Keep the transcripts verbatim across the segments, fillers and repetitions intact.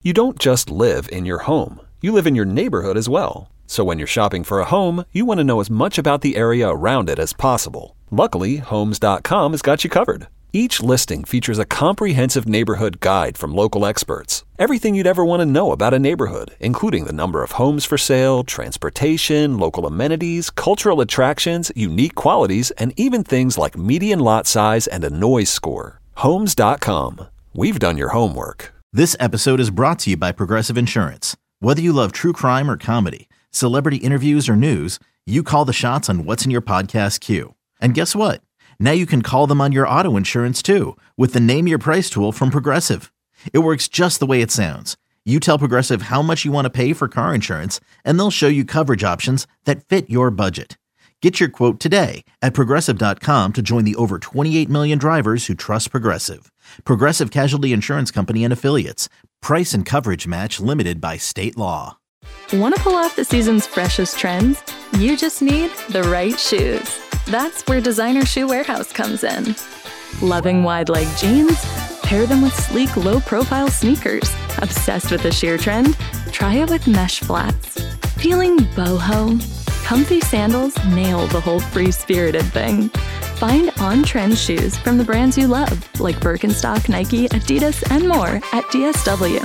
You don't just live in your home. You live in your neighborhood as well. So when you're shopping for a home, you want to know as much about the area around it as possible. Luckily, Homes dot com has got you covered. Each listing features a comprehensive neighborhood guide from local experts. Everything you'd ever want to know about a neighborhood, including the number of homes for sale, transportation, local amenities, cultural attractions, unique qualities, and even things like median lot size and a noise score. Homes dot com. We've done your homework. This episode is brought to you by Progressive Insurance. Whether you love true crime or comedy, celebrity interviews or news, you call the shots on what's in your podcast queue. And guess what? Now you can call them on your auto insurance too with the Name Your Price tool from Progressive. It works just the way it sounds. You tell Progressive how much you want to pay for car insurance, and they'll show you coverage options that fit your budget. Get your quote today at Progressive dot com to join the over twenty-eight million drivers who trust Progressive. Progressive Casualty Insurance Company and Affiliates. Price and coverage match limited by state law. Want to pull off the season's freshest trends? You just need the right shoes. That's where Designer Shoe Warehouse comes in. Loving wide leg jeans? Pair them with sleek, low-profile sneakers. Obsessed with the sheer trend? Try it with mesh flats. Feeling boho? Comfy sandals nail the whole free-spirited thing. Find on-trend shoes from the brands you love, like Birkenstock, Nike, Adidas, and more at D S W.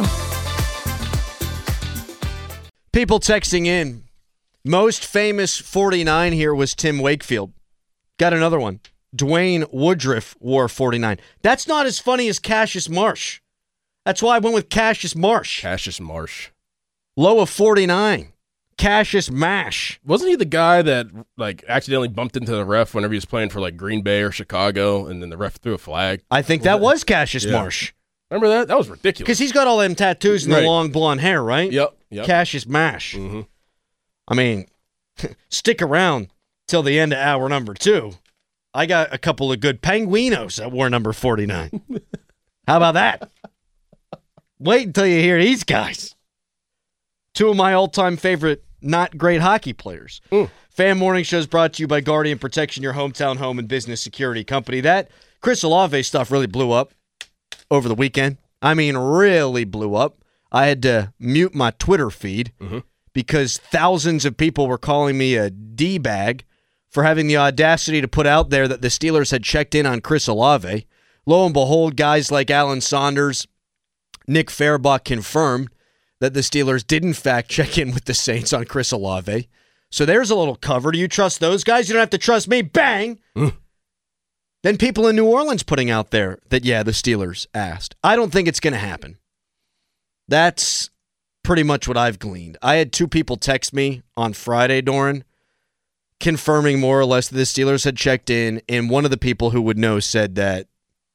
People texting in. Most famous forty-nine here was Tim Wakefield. Got another one. Dwayne Woodruff wore forty-nine. That's not as funny as Cassius Marsh. That's why I went with Cassius Marsh. Cassius Marsh. Low of forty-nine. Cassius Mash. Wasn't he the guy that like accidentally bumped into the ref whenever he was playing for like Green Bay or Chicago, and then the ref threw a flag? I think that was Cassius yeah. Marsh. Remember that? That was ridiculous. Because he's got all them tattoos and right. the long blonde hair, right? Yep. yep. Cassius Mash. Mm-hmm. I mean, stick around till the end of hour number two. I got a couple of good Penguinos that wore number forty-nine. How about that? Wait until you hear these guys. Two of my all-time favorite not great hockey players. Mm. Fan Morning Show is brought to you by Guardian Protection, your hometown home and business security company. That Chris Olave stuff really blew up over the weekend. I mean, really blew up. I had to mute my Twitter feed mm-hmm. because thousands of people were calling me a D-bag for having the audacity to put out there that the Steelers had checked in on Chris Olave. Lo and behold, guys like Alan Saunders, Nick Fairbach confirmed that the Steelers did in fact check in with the Saints on Chris Olave. So there's a little cover. Do you trust those guys? You don't have to trust me. Bang! Mm. Then people in New Orleans putting out there that, yeah, the Steelers asked. I don't think it's going to happen. That's pretty much what I've gleaned. I had two people text me on Friday, Doran, confirming more or less that the Steelers had checked in, and one of the people who would know said that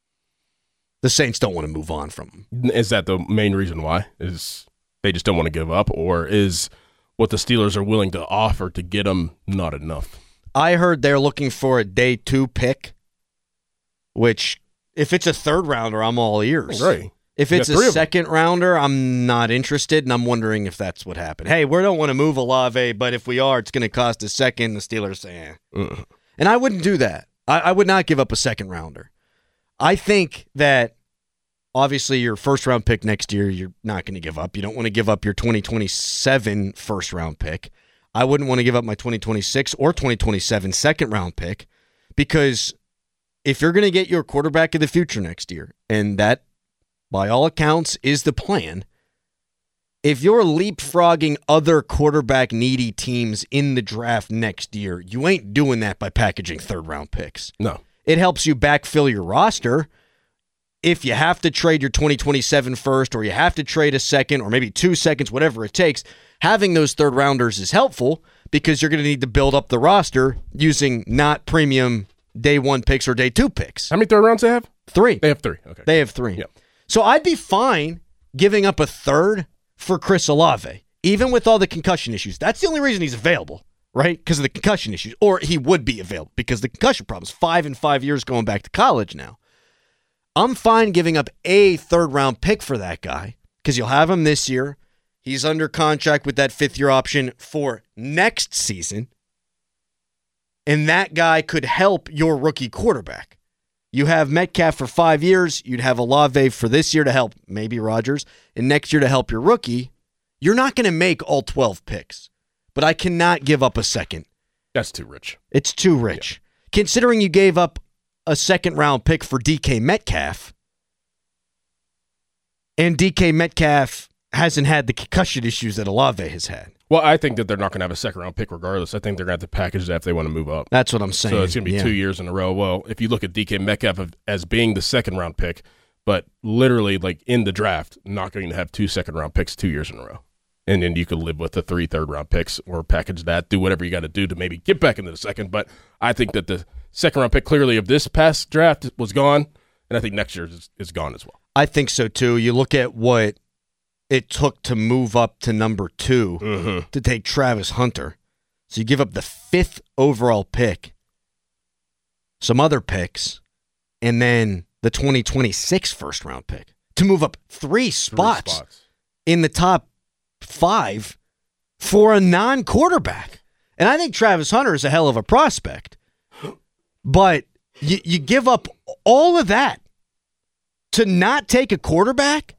the Saints don't want to move on from him. Is that the main reason why? Is they just don't want to give up, or is what the Steelers are willing to offer to get him not enough? I heard they're looking for a day two pick, which if it's a third rounder, I'm all ears. Right. If it's a second rounder, I'm not interested, and I'm wondering if that's what happened. Hey, we don't want to move Olave, but if we are, it's going to cost a second. The Steelers say, eh. Uh-uh. And I wouldn't do that. I, I would not give up a second rounder. I think that obviously your first round pick next year, you're not going to give up. You don't want to give up your twenty twenty-seven first round pick. I wouldn't want to give up my twenty twenty-six or twenty twenty-seven second round pick, because if you're going to get your quarterback of the future next year, and that by all accounts is the plan, if you're leapfrogging other quarterback needy teams in the draft next year, you ain't doing that by packaging third round picks. No. It helps you backfill your roster. If you have to trade your twenty twenty-seven first, or you have to trade a second, or maybe two seconds, whatever it takes, having those third rounders is helpful because you're going to need to build up the roster using not premium day one picks or day two picks. How many third rounds they have? Three. They have three. Okay. They have three. Yep. So I'd be fine giving up a third for Chris Olave, even with all the concussion issues. That's the only reason he's available, right? Because of the concussion issues. Or he would be available because the concussion problems. Five and five years going back to college now. I'm fine giving up a third-round pick for that guy because you'll have him this year. He's under contract with that fifth-year option for next season. And that guy could help your rookie quarterback. You have Metcalf for five years. You'd have Olave for this year to help maybe Rodgers, and next year to help your rookie. You're not going to make all twelve picks, but I cannot give up a second. That's too rich. It's too rich. Yeah. Considering you gave up a second-round pick for D K Metcalf, and D K Metcalf hasn't had the concussion issues that Olave has had. Well, I think that they're not going to have a second-round pick regardless. I think they're going to have to package that if they want to move up. That's what I'm saying. So it's going to be yeah. two years in a row. Well, if you look at D K Metcalf as being the second-round pick, but literally like in the draft, not going to have two second-round picks two years in a row. And then you could live with the three third-round picks or package that, do whatever you got to do to maybe get back into the second. But I think that the second-round pick clearly of this past draft was gone, and I think next year is, is gone as well. I think so, too. You look at what it took to move up to number two mm-hmm. to take Travis Hunter. So you give up the fifth overall pick, some other picks, and then the twenty twenty-six first-round pick to move up three spots, three spots in the top five for a non-quarterback. And I think Travis Hunter is a hell of a prospect. But you, you give up all of that to not take a quarterback?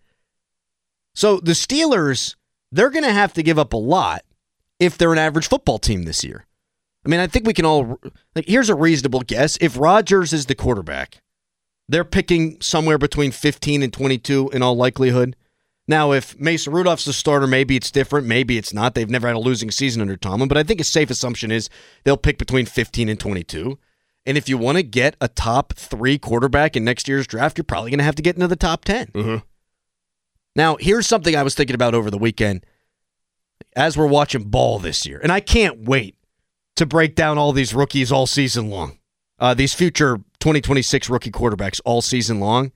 So the Steelers, they're going to have to give up a lot if they're an average football team this year. I mean, I think we can all, like, here's a reasonable guess. If Rodgers is the quarterback, they're picking somewhere between fifteen and twenty-two in all likelihood. Now, if Mason Rudolph's the starter, maybe it's different. Maybe it's not. They've never had a losing season under Tomlin. But I think a safe assumption is they'll pick between fifteen and twenty-two. And if you want to get a top three quarterback in next year's draft, you're probably going to have to get into the top ten. Mm-hmm. Now, here's something I was thinking about over the weekend as we're watching ball this year. And I can't wait to break down all these rookies all season long. Uh, these future twenty twenty-six rookie quarterbacks all season long.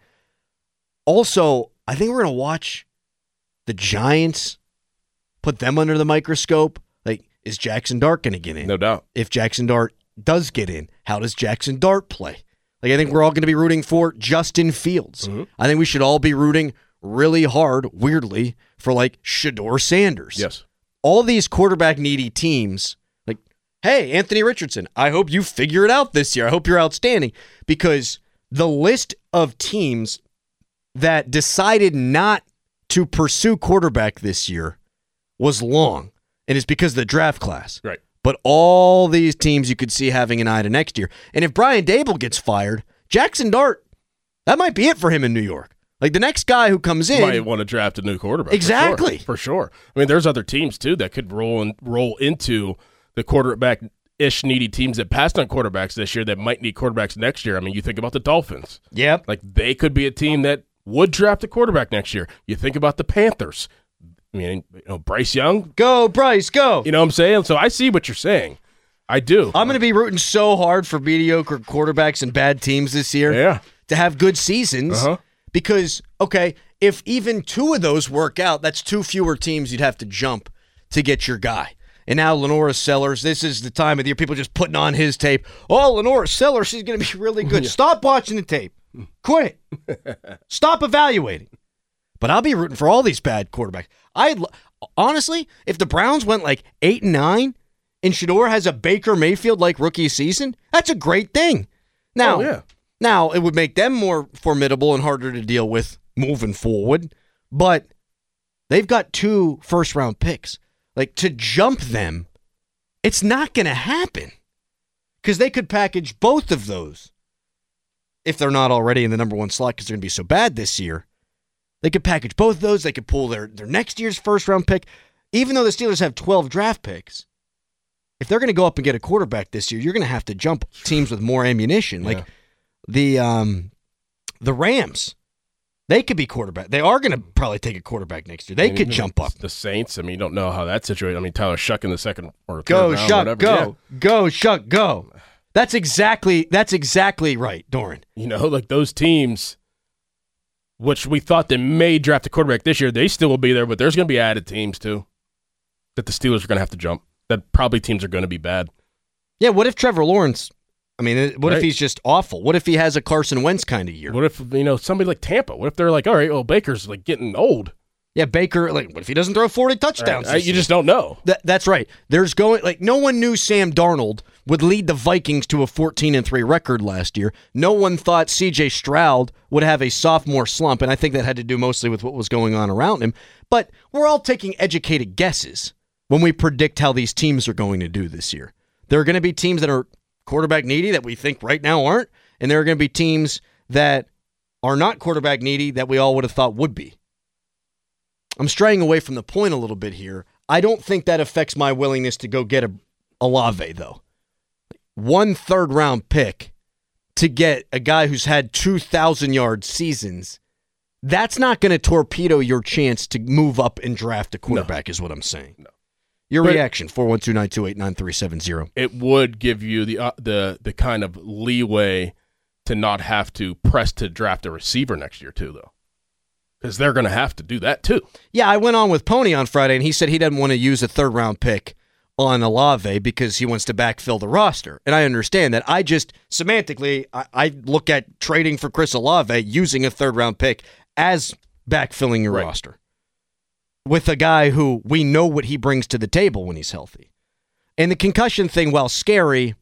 Also, I think we're going to watch the Giants, put them under the microscope. Like, is Jackson Dart going to get in? No doubt. If Jackson Dart does get in, how does Jackson Dart play? Like, I think we're all going to be rooting for Justin Fields. Mm-hmm. I think we should all be rooting really hard, weirdly, for, like, Shedeur Sanders. Yes. All these quarterback-needy teams, like, hey, Anthony Richardson, I hope you figure it out this year. I hope you're outstanding. Because the list of teams that decided not to pursue quarterback this year was long, and it's because of the draft class. Right. But all these teams you could see having an eye to next year. And if Brian Dable gets fired, Jackson Dart, that might be it for him in New York. Like, the next guy who comes in might want to draft a new quarterback. Exactly. For sure. For sure. I mean, there's other teams, too, that could roll and roll into the quarterback-ish needy teams that passed on quarterbacks this year that might need quarterbacks next year. I mean, you think about the Dolphins. Yep. Like, they could be a team that would draft a quarterback next year. You think about the Panthers. I mean, you know, Bryce Young. Go, Bryce, go. You know what I'm saying? So I see what you're saying. I do. I'm going to be rooting so hard for mediocre quarterbacks and bad teams this year. Yeah. To have good seasons. Uh-huh. Because, okay, if even two of those work out, that's two fewer teams you'd have to jump to get your guy. And now Lenora Sellers, this is the time of the year people just putting on his tape. Oh, Lenora Sellers, she's going to be really good. Yeah. Stop watching the tape. Quit it. Stop evaluating. But I'll be rooting for all these bad quarterbacks. I honestly, if the Browns went like eight and nine, and Shedeur has a Baker Mayfield-like rookie season, that's a great thing. Now, oh, yeah. now it would make them more formidable and harder to deal with moving forward. But they've got two first-round picks. Like, to jump them, it's not going to happen because they could package both of those. If they're not already in the number one slot because they're going to be so bad this year, they could package both of those. They could pull their, their next year's first-round pick. Even though the Steelers have twelve draft picks, if they're going to go up and get a quarterback this year, you're going to have to jump teams with more ammunition. Like yeah. the um, the Rams, they could be quarterback. They are going to probably take a quarterback next year. They I mean, could jump up. The Saints, I mean, you don't know how that's situated. I mean, Tyler Shuck in the second or third Go, round, Shuck, whatever. go. Yeah. Go, Shuck, go. That's exactly that's exactly right, Doran. You know, like those teams, which we thought they may draft a quarterback this year, they still will be there, but there's going to be added teams, too, that the Steelers are going to have to jump. That probably teams are going to be bad. Yeah, what if Trevor Lawrence, I mean, what right. if he's just awful? What if he has a Carson Wentz kind of year? What if, you know, somebody like Tampa, what if they're like, all right, well, Baker's like getting old. Yeah, Baker, like, what if he doesn't throw forty touchdowns? Right. You just don't know. That, that's right. There's going, like, no one knew Sam Darnold would lead the Vikings to a fourteen and three record last year. No one thought C J Stroud would have a sophomore slump, and I think that had to do mostly with what was going on around him. But we're all taking educated guesses when we predict how these teams are going to do this year. There are going to be teams that are quarterback needy that we think right now aren't, and there are going to be teams that are not quarterback needy that we all would have thought would be. I'm straying away from the point a little bit here. I don't think that affects my willingness to go get a Olave, though. One third-round pick to get a guy who's had two thousand-yard seasons, that's not going to torpedo your chance to move up and draft a quarterback, no. is what I'm saying. No. Your but reaction, four one two, nine two eight, nine three seven zero. It would give you the uh, the the kind of leeway to not have to press to draft a receiver next year, too, though. Because they're going to have to do that, too. Yeah, I went on with Pony on Friday, and he said he doesn't want to use a third-round pick on Olave because he wants to backfill the roster. And I understand that. I just, semantically, I, I look at trading for Chris Olave using a third-round pick as backfilling your right. roster with a guy who we know what he brings to the table when he's healthy. And the concussion thing, while scary,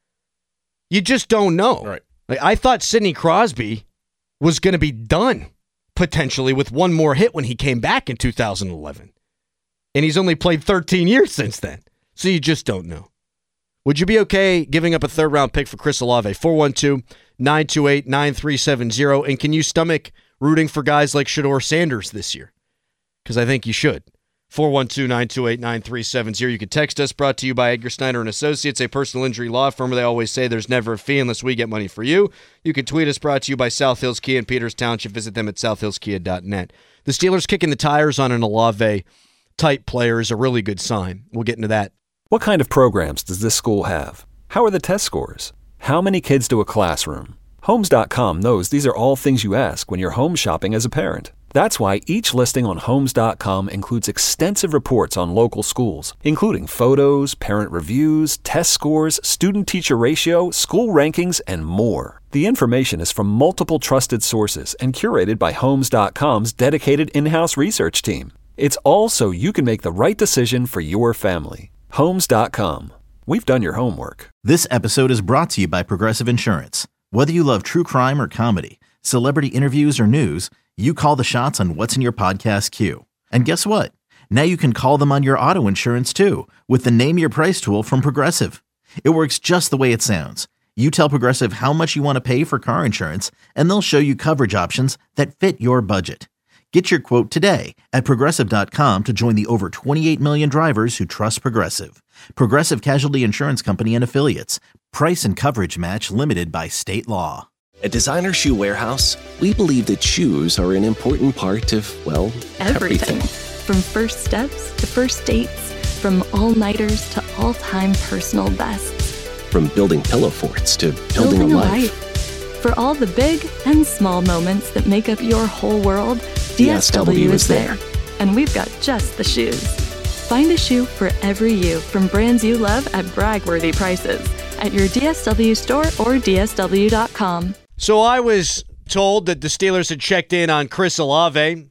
you just don't know. Right. Like, I thought Sidney Crosby was going to be done potentially with one more hit when he came back in two thousand eleven. And he's only played thirteen years since then. So you just don't know. Would you be okay giving up a third-round pick for Chris Olave? four one two, nine two eight, nine three seven zero. And can you stomach rooting for guys like Shedeur Sanders this year? Because I think you should. four one two, nine two eight, nine three seven zero. You can text us, brought to you by Edgar Snyder and Associates, a personal injury law firm where they always say there's never a fee unless we get money for you. You can tweet us, brought to you by South Hills Kia in Peters Township. Visit them at south hills kia dot net. The Steelers kicking the tires on an Olave-type player is a really good sign. We'll get into that. What kind of programs does this school have? How are the test scores? How many kids do a classroom? Homes dot com knows these are all things you ask when you're home shopping as a parent. That's why each listing on Homes dot com includes extensive reports on local schools, including photos, parent reviews, test scores, student-teacher ratio, school rankings, and more. The information is from multiple trusted sources and curated by Homes dot com's dedicated in-house research team. It's all so you can make the right decision for your family. Homes dot com. We've done your homework. This episode is brought to you by Progressive Insurance. Whether you love true crime or comedy, celebrity interviews or news, you call the shots on what's in your podcast queue. And guess what? Now you can call them on your auto insurance too with the Name Your Price tool from Progressive. It works just the way it sounds. You tell Progressive how much you want to pay for car insurance, and they'll show you coverage options that fit your budget. Get your quote today at progressive dot com to join the over twenty-eight million drivers who trust Progressive. Progressive Casualty Insurance Company and Affiliates. Price and coverage match limited by state law. At Designer Shoe Warehouse, we believe that shoes are an important part of, well, everything. everything. From first steps to first dates, from all-nighters to all-time personal bests. From building pillow forts to building, building a, a life. life. For all the big and small moments that make up your whole world, D S W is there. And we've got just the shoes. Find a shoe for every you from brands you love at brag-worthy prices at your D S W store or D S W dot com. So I was told that the Steelers had checked in on Chris Olave,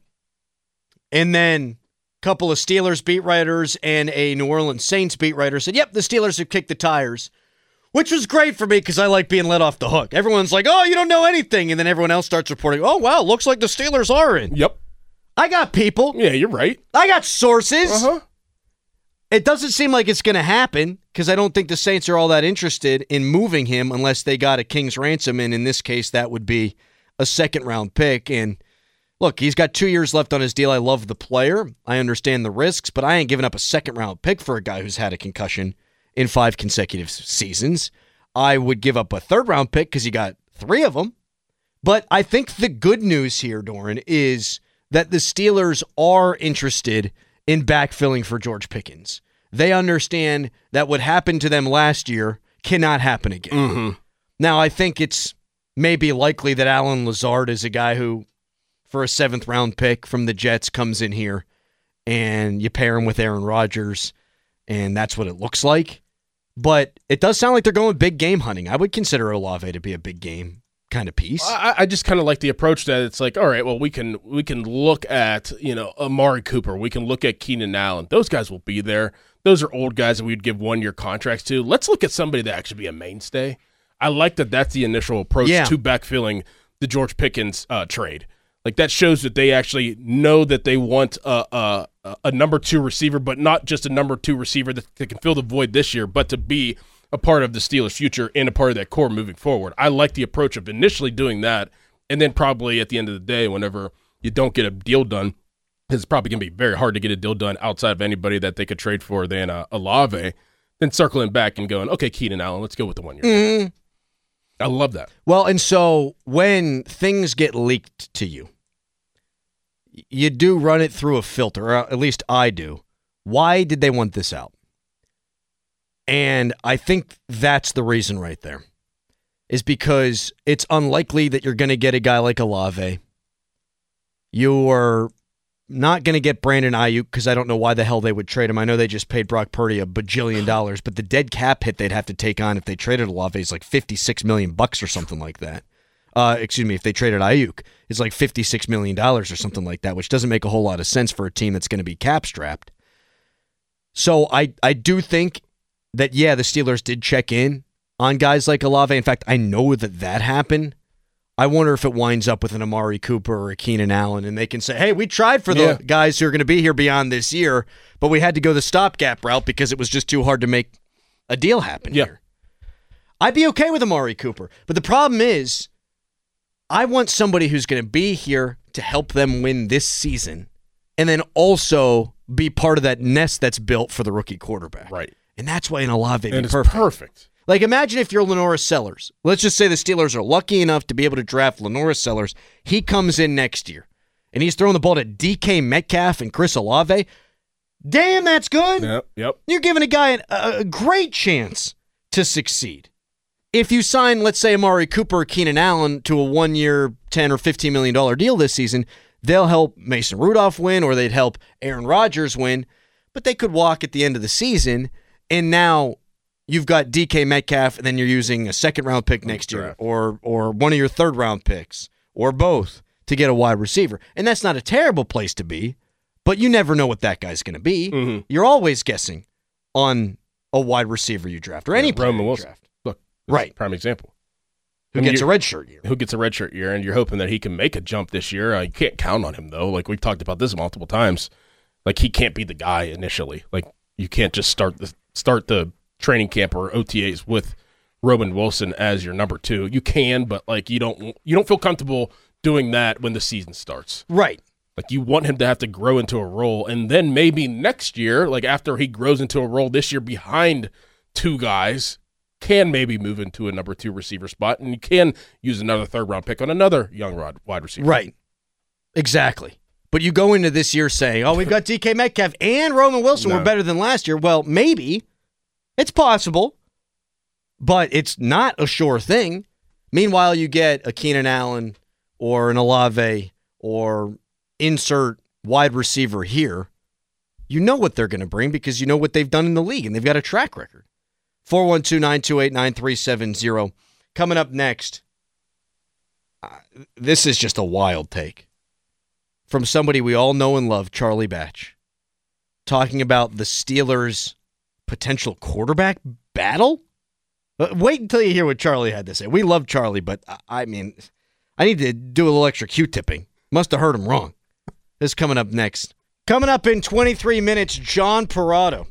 and then a couple of Steelers beat writers and a New Orleans Saints beat writer said, yep, the Steelers have kicked the tires, which was great for me because I like being let off the hook. Everyone's like, oh, you don't know anything, and then everyone else starts reporting, oh, wow, looks like the Steelers are in. Yep. I got people. Yeah, you're right. I got sources. Uh-huh. It doesn't seem like it's going to happen because I don't think the Saints are all that interested in moving him unless they got a king's ransom, and in this case, that would be a second-round pick. And look, he's got two years left on his deal. I love the player. I understand the risks, but I ain't giving up a second-round pick for a guy who's had a concussion in five consecutive seasons. I would give up a third-round pick because he got three of them. But I think the good news here, Doran, is that the Steelers are interested in backfilling for George Pickens. They understand that what happened to them last year cannot happen again. Mm-hmm. Now, I think it's maybe likely that Allen Lazard is a guy who, for a seventh-round pick from the Jets, comes in here, and you pair him with Aaron Rodgers, and that's what it looks like. But it does sound like they're going big game hunting. I would consider Olave to be a big game kind of piece. I, I just kind of like the approach that it's like, all right, well, we can we can look at, you know, Amari Cooper. We can look at Keenan Allen. Those guys will be there. Those are old guys that we'd give one-year contracts to. Let's look at somebody that actually be a mainstay. I like that that's the initial approach yeah. to backfilling the George Pickens uh, trade. Like, that shows that they actually know that they want a, a, a number two receiver, but not just a number two receiver that, that can fill the void this year, but to be a part of the Steelers' future and a part of that core moving forward. I like the approach of initially doing that, and then probably at the end of the day, whenever you don't get a deal done, it's probably going to be very hard to get a deal done outside of anybody that they could trade for than uh, Olave, then circling back and going, okay, Keenan Allen, let's go with the one year. Mm. I love that. Well, and so when things get leaked to you, you do run it through a filter, or at least I do. Why did they want this out? And I think that's the reason right there, is because it's unlikely that you're going to get a guy like Olave. You're not going to get Brandon Ayuk because I don't know why the hell they would trade him. I know they just paid Brock Purdy a bajillion dollars, but the dead cap hit they'd have to take on if they traded Olave is like fifty-six million bucks or something like that. Uh, excuse me, if they traded Ayuk, it's like fifty-six million dollars or something like that, which doesn't make a whole lot of sense for a team that's going to be cap strapped. So I, I do think that, yeah, the Steelers did check in on guys like Olave. In fact, I know that that happened. I wonder if it winds up with an Amari Cooper or a Keenan Allen, and they can say, hey, we tried for the yeah. guys who are going to be here beyond this year, but we had to go the stopgap route because it was just too hard to make a deal happen yeah. here. I'd be okay with Amari Cooper, but the problem is I want somebody who's going to be here to help them win this season and then also be part of that nest that's built for the rookie quarterback. Right. And that's why an Olave and be it's perfect. perfect. Like, imagine if you're Lenora Sellers. Let's just say the Steelers are lucky enough to be able to draft Lenora Sellers. He comes in next year, and he's throwing the ball to D K Metcalf and Chris Olave. Damn, that's good. Yep, yep. You're giving a guy a, a great chance to succeed. If you sign, let's say, Amari Cooper or Keenan Allen to a one-year, ten or fifteen million dollars deal this season, they'll help Mason Rudolph win, or they'd help Aaron Rodgers win, but they could walk at the end of the season, and now you've got D K Metcalf, and then you're using a second-round pick next year, or or one of your third-round picks, or both, to get a wide receiver. And that's not a terrible place to be, but you never know what that guy's going to be. Mm-hmm. You're always guessing on a wide receiver you draft, or any yeah, player Roman you Wilson. draft. Look, right. Prime example. Who I mean, gets a red shirt year. Who gets a red shirt year, and you're hoping that he can make a jump this year. Uh, you can't count on him, though. Like, we've talked about this multiple times. Like, he can't be the guy initially. Like, you can't just start the start the training camp or O T As with Roman Wilson as your number two. You can, but like you don't you don't feel comfortable doing that when the season starts. Right. Like, you want him to have to grow into a role, and then maybe next year, like after he grows into a role this year behind two guys, can maybe move into a number two receiver spot, and you can use another third round pick on another young wide receiver. Right. Exactly. But you go into this year saying, oh, we've got D K Metcalf and Roman Wilson No. were better than last year. Well, maybe. It's possible. But it's not a sure thing. Meanwhile, you get a Keenan Allen or an Olave or insert wide receiver here. You know what they're going to bring because you know what they've done in the league, and they've got a track record. four one two, nine two eight, nine three seven zero. Coming up next, uh, this is just a wild take from somebody we all know and love, Charlie Batch, talking about the Steelers' potential quarterback battle. Uh, wait until you hear what Charlie had to say. We love Charlie, but I, I mean, I need to do a little extra Q-tipping. Must have heard him wrong. This is coming up next. Coming up in twenty-three minutes, John Parado,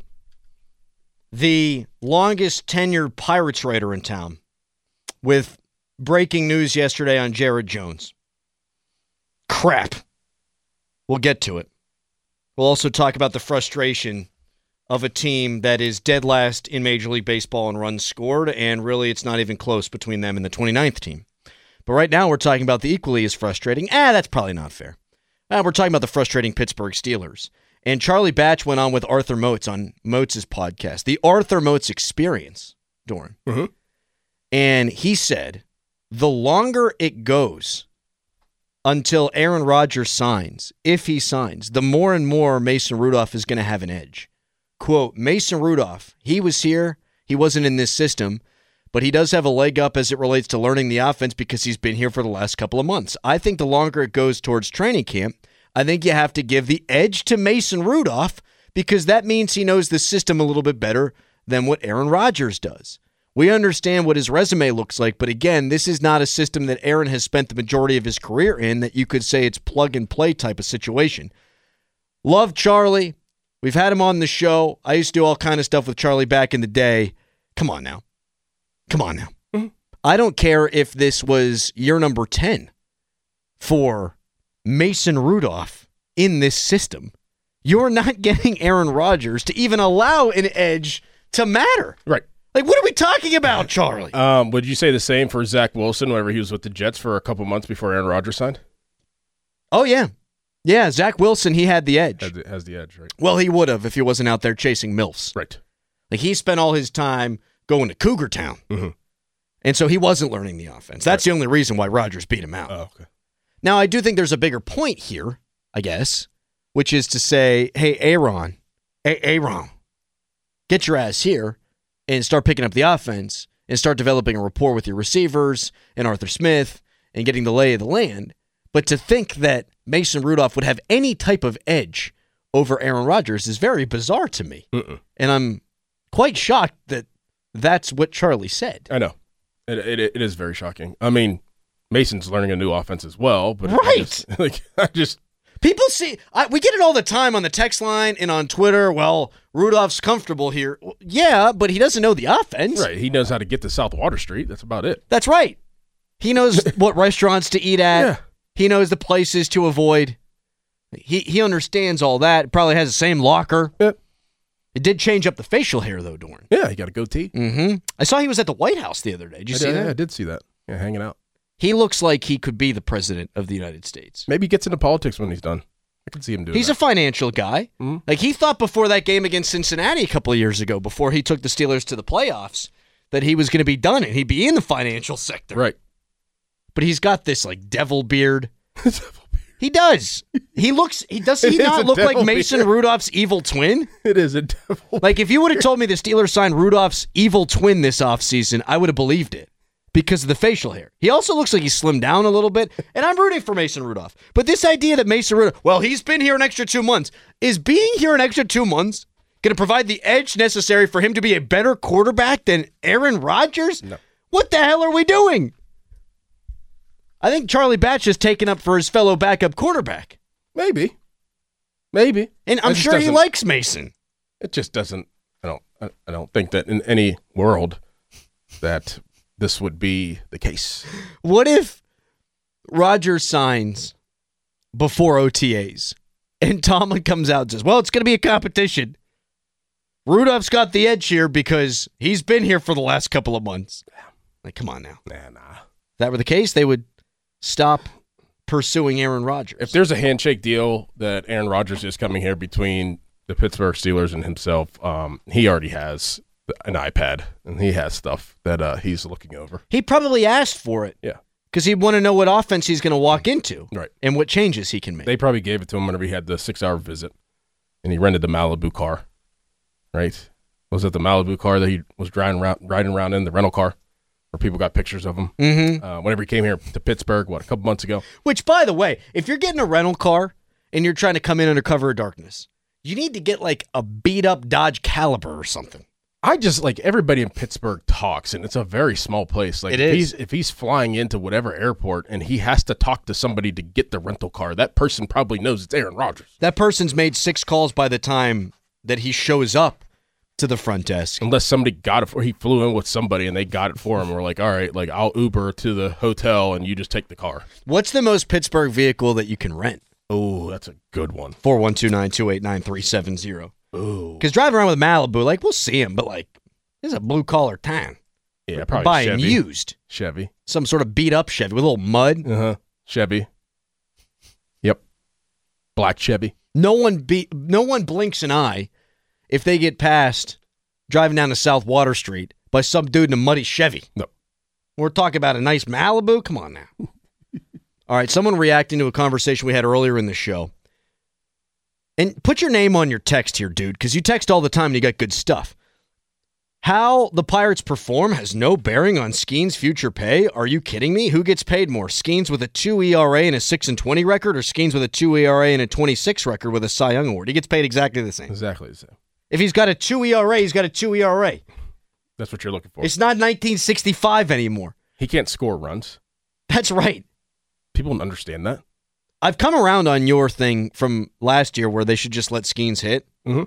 the longest tenured Pirates writer in town, with breaking news yesterday on Jared Jones. Crap. We'll get to it. We'll also talk about the frustration of a team that is dead last in Major League Baseball in runs scored, and really it's not even close between them and the twenty-ninth team. But right now we're talking about the equally as frustrating, ah, that's probably not fair. Uh, we're talking about the frustrating Pittsburgh Steelers. And Charlie Batch went on with Arthur Moats on Moats' podcast, The Arthur Moats Experience, Doran. Mm-hmm. And he said, the longer it goes until Aaron Rodgers signs, if he signs, the more and more Mason Rudolph is going to have an edge. Quote, Mason Rudolph, he was here, he wasn't in this system, but he does have a leg up as it relates to learning the offense because he's been here for the last couple of months. I think the longer it goes towards training camp, I think you have to give the edge to Mason Rudolph because that means he knows the system a little bit better than what Aaron Rodgers does. We understand what his resume looks like, but again, this is not a system that Aaron has spent the majority of his career in that you could say it's plug and play type of situation. Love Charlie. We've had him on the show. I used to do all kind of stuff with Charlie back in the day. Come on now. Come on now. Mm-hmm. I don't care if this was year number ten for Mason Rudolph in this system. You're not getting Aaron Rodgers to even allow an edge to matter. Right. Like, what are we talking about, Charlie? Um, would you say the same for Zach Wilson whenever he was with the Jets for a couple months before Aaron Rodgers signed? Oh, yeah. Yeah, Zach Wilson, he had the edge. Has the, has the edge, right? Well, he would have if he wasn't out there chasing MILFs. Right. Like, he spent all his time going to Cougar Town. Mm-hmm. And so he wasn't learning the offense. That's right. The only reason why Rodgers beat him out. Oh, okay. Now, I do think there's a bigger point here, I guess, which is to say, hey, Aaron, hey, Aaron, get your ass here and start picking up the offense and start developing a rapport with your receivers and Arthur Smith and getting the lay of the land. But to think that Mason Rudolph would have any type of edge over Aaron Rodgers is very bizarre to me. Mm-mm. And I'm quite shocked that that's what Charlie said. I know. It, it, it is very shocking. I mean, Mason's learning a new offense as well. But right. I just, like, I just... People see, I, we get it all the time on the text line and on Twitter. Well, Rudolph's comfortable here. Well, yeah, but he doesn't know the offense. Right. He knows how to get to South Water Street. That's about it. That's right. He knows what restaurants to eat at. Yeah. He knows the places to avoid. He he understands all that. Probably has the same locker. Yep. It did change up the facial hair, though, Dorn. Yeah, he got a goatee. Mm-hmm. I saw he was at the White House the other day. Did you I see did, that? Yeah, I did see that. Yeah, hanging out. He looks like he could be the president of the United States. Maybe he gets into politics when he's done. I can see him doing He's that. a financial guy. Mm-hmm. Like, he thought before that game against Cincinnati a couple of years ago, before he took the Steelers to the playoffs, that he was going to be done and he'd be in the financial sector. Right. But he's got this, like, devil beard. He does. He looks, he does he It is not a look like devil Mason beard. Rudolph's evil twin? It is a devil. Like, if you would have told me the Steelers signed Rudolph's evil twin this offseason, I would have believed it because of the facial hair. He also looks like he's slimmed down a little bit, and I'm rooting for Mason Rudolph. But this idea that Mason Rudolph, well, he's been here an extra two months. Is being here an extra two months going to provide the edge necessary for him to be a better quarterback than Aaron Rodgers? No. What the hell are we doing? I think Charlie Batch is taking up for his fellow backup quarterback. Maybe. Maybe. And I'm It just sure he doesn't- likes Mason. It just doesn't, I don't, I I don't think that in any world that this would be the case. What if Rodgers signs before O T As and Tomlin comes out and says, well, it's going to be a competition. Rudolph's got the edge here because he's been here for the last couple of months. Like, come on now. Nah, nah. If that were the case, they would stop pursuing Aaron Rodgers. If there's a handshake deal that Aaron Rodgers is coming here between the Pittsburgh Steelers and himself, um, he already has an iPad and he has stuff that uh, he's looking over. He probably asked for it. Yeah. Because he'd want to know what offense he's going to walk into. Right. And what changes he can make. They probably gave it to him whenever he had the six-hour visit and he rented the Malibu car, right? Was it the Malibu car that he was driving around, riding around in, the rental car? Where people got pictures of him. Mm-hmm. Uh, whenever he came here to Pittsburgh, what, a couple months ago? Which, by the way, if you're getting a rental car and you're trying to come in under cover of darkness, you need to get like a beat-up Dodge Caliber or something. I just, like, everybody in Pittsburgh talks, and it's a very small place. Like, It if is. He's, if he's flying into whatever airport and he has to talk to somebody to get the rental car, that person probably knows it's Aaron Rodgers. That person's made six calls by the time that he shows up to the front desk. Unless somebody got it for he flew in with somebody and they got it for him. We're like, all right, like, I'll Uber to the hotel and you just take the car. What's the most Pittsburgh vehicle that you can rent? Oh, that's a good one. four one two, nine two eight, nine three seven zero. Oh. Because driving around with Malibu, like, we'll see him, but, like, this is a blue-collar town. Yeah, We're probably buying Chevy. used. Chevy. Some sort of beat-up Chevy with a little mud. Uh-huh. Chevy. Yep. Black Chevy. No one be, no one blinks an eye if they get passed driving down to South Water Street by some dude in a muddy Chevy. No. We're talking about a nice Malibu? Come on now. All right, someone reacting to a conversation we had earlier in the show. And put your name on your text here, dude, because you text all the time and you got good stuff. How the Pirates perform has no bearing on Skeens' future pay. Are you kidding me? Who gets paid more, Skeens with a two E R A and a six and twenty record, or Skeens with a two E R A and a twenty-six record with a Cy Young award? He gets paid exactly the same. Exactly the same. If he's got a two E R A, he's got a two E R A. That's what you're looking for. It's not nineteen sixty-five anymore. He can't score runs. That's right. People don't understand that. I've come around on your thing from last year where they should just let Skeens hit. Mm-hmm.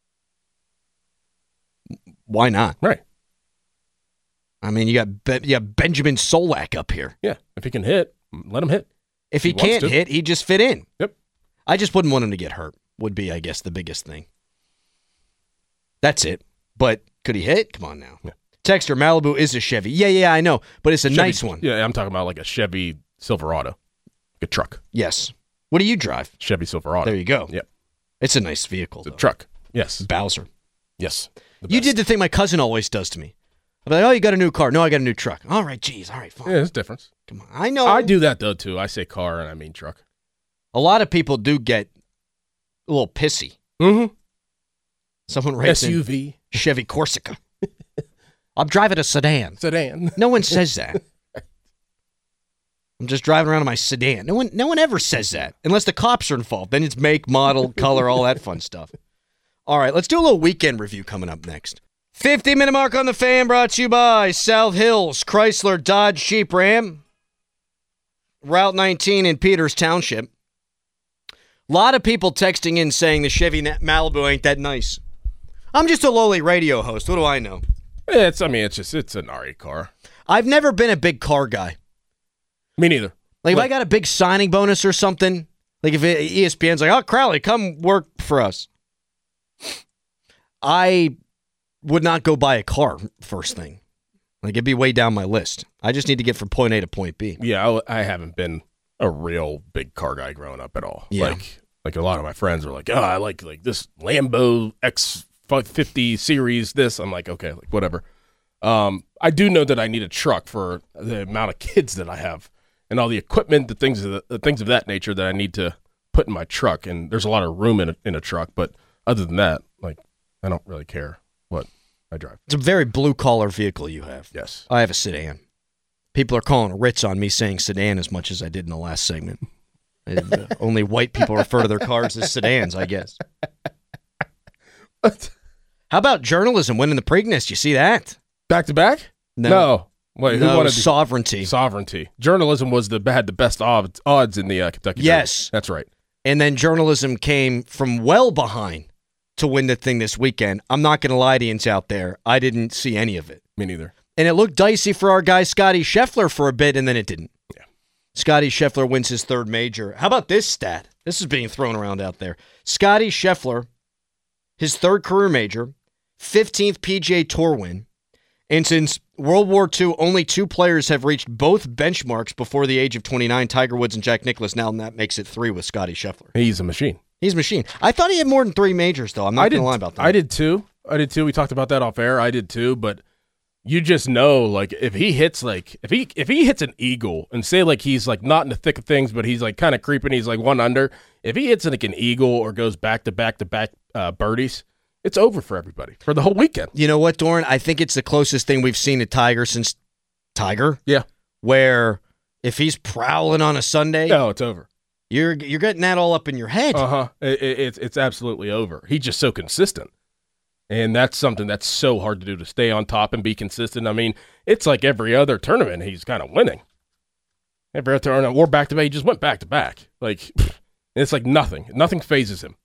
Why not? Right. I mean, you got Be- you got Benjamin Solak up here. Yeah. If he can hit, let him hit. If he, He wants can't to. hit, he just fit in. Yep. I just wouldn't want him to get hurt, would be, I guess, the biggest thing. That's it. But could he hit? Come on now. Yeah. Texter, Malibu is a Chevy. Yeah, yeah, I know. But it's a Chevy- nice one. Yeah, I'm talking about like a Chevy Silverado. Like a truck. Yes. What do you drive? Chevy Silverado. There you go. Yep. It's a nice vehicle, It's a though. truck. Yes. Bowser. Yes. The You best. did the thing my cousin always does to me. I'm like, oh, you got a new car. No, I got a new truck. All right, geez. All right, fine. Yeah, there's a difference. Come on. I know. I do that though too. I say car and I mean truck. A lot of people do get a little pissy. Mm-hmm. Someone writes S U in V. Chevy Corsica. I'm driving a sedan. Sedan. No one says that. I'm just driving around in my sedan. No one, no one ever says that unless the cops are involved. Then it's make, model, color, all that fun stuff. All right, let's do a little weekend review coming up next. fifty-minute mark on the Fan brought to you by South Hills, Chrysler, Dodge, Jeep, Ram, Route nineteen in Peters Township. A lot of people texting in saying the Chevy Malibu ain't that nice. I'm just a lowly radio host. What do I know? It's. I mean, it's just. It's an R eight car. I've never been a big car guy. Me neither. Like, if Like- I got a big signing bonus or something, like if it, E S P N's like, oh, Crowley, come work for us. I would not go buy a car first thing. Like, it'd be way down my list. I just need to get from point A to point B. Yeah, I, I haven't been a real big car guy growing up at all. Yeah. Like, like a lot of my friends are like, oh, I like like this Lambo X fifty series. This, I'm like, okay, like whatever. Um, I do know that I need a truck for the amount of kids that I have and all the equipment, the things of the, the things of that nature that I need to put in my truck. And there's a lot of room in a, in a truck, but other than that, like, I don't really care what I drive. It's a very blue-collar vehicle you have. Yes. I have a sedan. People are calling a Ritz on me saying sedan as much as I did in the last segment. And, uh, only white people refer to their cars as sedans, I guess. What? How about journalism winning the Preakness? You see that? Back to back? No. Wait, who No, wanted the sovereignty. sovereignty? Journalism was the had the best odds, odds in the uh, Kentucky. Yes. Derby. That's right. And then journalism came from well behind to win the thing this weekend. I'm not going to lie to you out there. I didn't see any of it. Me neither. And it looked dicey for our guy Scotty Scheffler for a bit, and then it didn't. Yeah. Scotty Scheffler wins his third major. How about this stat? This is being thrown around out there. Scotty Scheffler, his third career major, fifteenth P G A Tour win. And since World War Two, only two players have reached both benchmarks before the age of twenty-nine, Tiger Woods and Jack Nicklaus. Now that makes it three with Scotty Scheffler. He's a machine. He's a machine. I thought he had more than three majors, though. I'm not I going did to lie about that. I did too. I did too. We talked about that off air. I did too. But you just know, like, if he hits like if he if he hits an eagle and say like he's like not in the thick of things, but he's like kind of creeping. He's like one under. If he hits like an eagle or goes back to back to back uh, birdies, it's over for everybody for the whole weekend. You know what, Doran? I think it's the closest thing we've seen to Tiger since Tiger. Yeah. Where if he's prowling on a Sunday, No, it's over. you're you're getting that all up in your head. Uh huh. It, it, it's it's absolutely over. He's just so consistent, and that's something that's so hard to do, to stay on top and be consistent. I mean, it's like every other tournament he's kind of winning. Every other tournament, or back to back, he just went back to back. Like it's like nothing. Nothing phases him.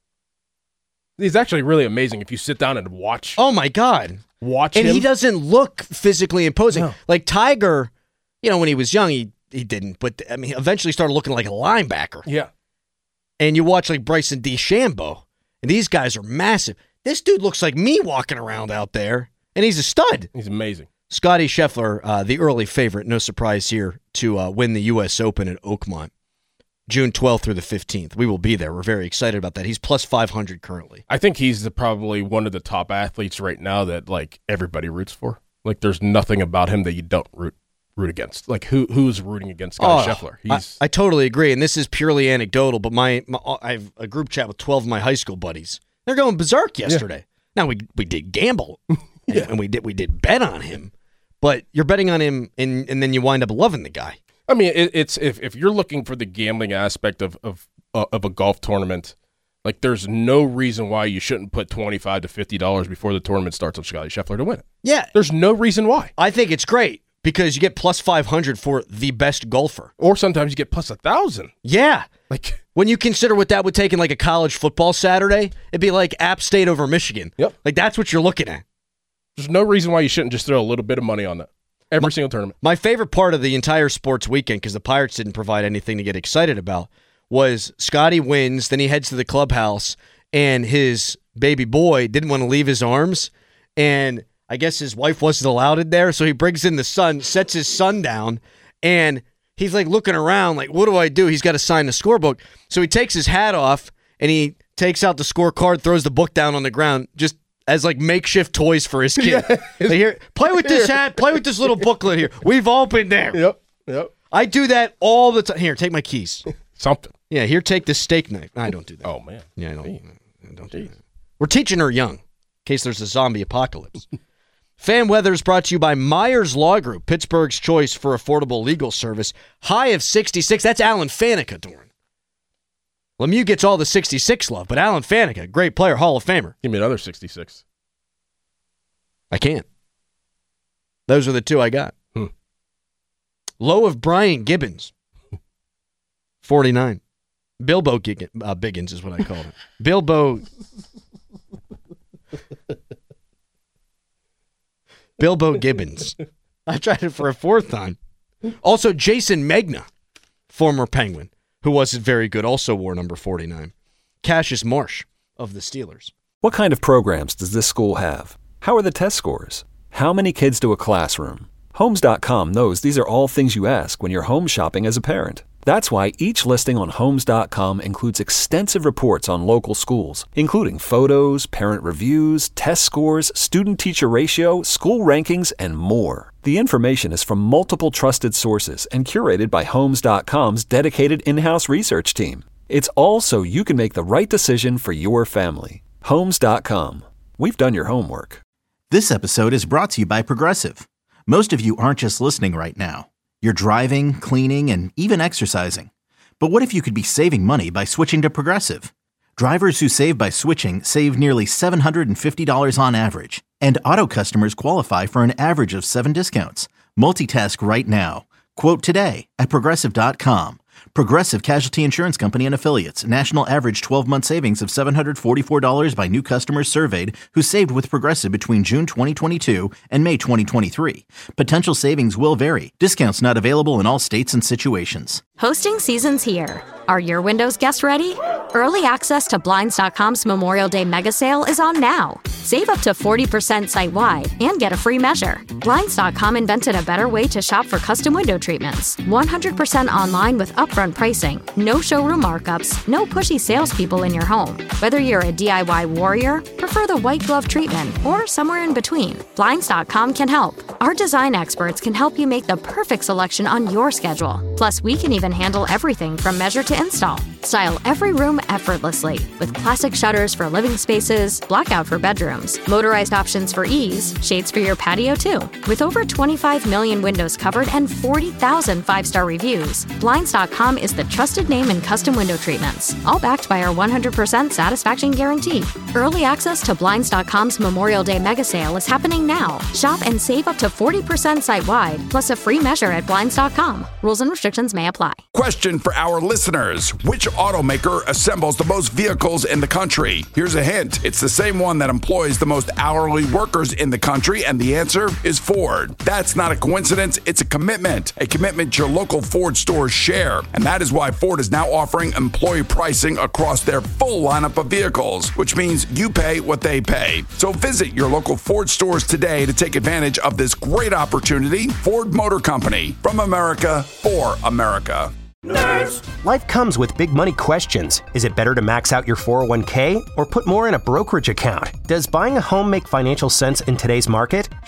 He's actually really amazing if you sit down and watch. Oh my God! Watch And him. he doesn't look physically imposing. No. Like Tiger, you know, when he was young, he he didn't. But I mean, he eventually started looking like a linebacker. Yeah. And you watch like Bryson DeChambeau, and these guys are massive. This dude looks like me walking around out there, and he's a stud. He's amazing. Scotty Scheffler, uh, the early favorite, no surprise here, to uh, win the U S Open at Oakmont, June twelfth through the fifteenth. We will be there. We're very excited about that. He's plus five hundred currently. I think he's the, probably one of the top athletes right now that like everybody roots for. Like there's nothing about him that you don't root root against. Like who who's rooting against Scotty Oh, Scheffler? I, He's I totally agree, and this is purely anecdotal, but my, my I have a group chat with twelve of my high school buddies. They're going berserk yesterday. Now, we we did gamble. and, Yeah. and we did we did bet on him. But you're betting on him, and and then you wind up loving the guy. I mean, it, it's if, if you're looking for the gambling aspect of of uh, of a golf tournament, like there's no reason why you shouldn't put twenty-five to fifty dollars before the tournament starts on Scottie Scheffler to win it. Yeah, There's no reason why. I think it's great because you get plus five hundred for the best golfer. Or sometimes you get plus a thousand. Yeah. Like When you consider what that would take in like a college football Saturday, it'd be like App State over Michigan. Yep. Like that's what you're looking at. there's no reason why you shouldn't just throw a little bit of money on that every My- single tournament. My favorite part of the entire sports weekend, because the Pirates didn't provide anything to get excited about, was Scotty wins, then he heads to the clubhouse, and his baby boy didn't want to leave his arms, and I guess his wife wasn't allowed in there, so he brings in the son, sets his son down, and he's like looking around like, what do I do? He's got to sign the scorebook. So he takes his hat off, and he takes out the scorecard, throws the book down on the ground, just as like makeshift toys for his kid. Yeah. Like, here, play with this hat, play with this little booklet here. We've all been there. Yep. Yep. I do that all the time. Here, take my keys. Something. Yeah, here, take this steak knife. I don't do that. Oh man. Yeah, I don't, Jeez. I don't do Jeez. that. We're teaching her young, in case there's a zombie apocalypse. Fan weather is brought to you by Myers Law Group, Pittsburgh's choice for affordable legal service. High of sixty-six. That's Alan Faneca, Doran. Lemieux gets all the sixty-six love, but Alan Faneca, great player, Hall of Famer. Give me another sixty-six. I can't. Those are the two I got. Hmm. Low of Brian Gibbons, forty-nine. Bilbo Gig- uh, Biggins is what I call him. Bilbo. Bilbo Gibbons. I tried it for a fourth time. Also, Jason Megna, former Penguin, who wasn't very good, also wore number forty-nine. Cassius Marsh of the Steelers. What kind of programs does this school have? How are the test scores? How many kids do a classroom? Homes dot com knows these are all things you ask when you're home shopping as a parent. That's why each listing on Homes dot com includes extensive reports on local schools, including photos, parent reviews, test scores, student-teacher ratio, school rankings, and more. The information is from multiple trusted sources and curated by Homes dot com's dedicated in-house research team. It's all so you can make the right decision for your family. Homes dot com. We've done your homework. This episode is brought to you by Progressive. Most of you aren't just listening right now. You're driving, cleaning, and even exercising. But what if you could be saving money by switching to Progressive? Drivers who save by switching save nearly seven hundred fifty dollars on average. And auto customers qualify for an average of seven discounts. Multitask right now. Quote today at Progressive dot com. Progressive Casualty Insurance Company and Affiliates. National average twelve-month savings of seven hundred forty-four dollars by new customers surveyed who saved with Progressive between June twenty twenty-two and May twenty twenty-three. Potential savings will vary. Discounts not available in all states and situations. Hosting season's here. Are your windows guest ready? Early access to Blinds dot com's Memorial Day mega sale is on now. Save up to forty percent site-wide and get a free measure. Blinds dot com invented a better way to shop for custom window treatments. one hundred percent online with upfront pricing, no showroom markups, no pushy salespeople in your home. Whether you're a D I Y warrior, prefer the white glove treatment, or somewhere in between, Blinds dot com can help. Our design experts can help you make the perfect selection on your schedule. Plus, we can even handle everything from measure to install. Style every room effortlessly with classic shutters for living spaces, blackout for bedrooms, motorized options for ease, shades for your patio too. With over twenty-five million windows covered and forty thousand five-star reviews, Blinds dot com is the trusted name in custom window treatments, all backed by our one hundred percent satisfaction guarantee. Early access to Blinds dot com's Memorial Day mega sale is happening now. Shop and save up to forty percent site-wide, plus a free measure at Blinds dot com. Rules and restrictions may apply. Question for our listeners. Which automaker assembles the most vehicles in the country? Here's a hint. It's the same one that employs the most hourly workers in the country, and the answer is Ford. That's not a coincidence. It's a commitment. A commitment your local Ford stores share. And that is why Ford is now offering employee pricing across their full lineup of vehicles, which means you pay what they pay. So visit your local Ford stores today to take advantage of this great opportunity. Ford Motor Company. From America, for America. Nerds. Life comes with big money questions. Is it better to max out your four oh one k or put more in a brokerage account? Does buying a home make financial sense in today's market?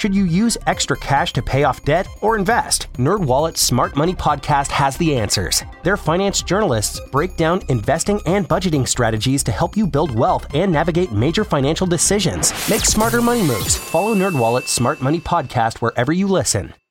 Should you use extra cash to pay off debt or invest? NerdWallet's Smart Money Podcast has the answers. Their finance journalists break down investing and budgeting strategies to help you build wealth and navigate major financial decisions. Make smarter money moves. Follow NerdWallet's Smart Money Podcast wherever you listen.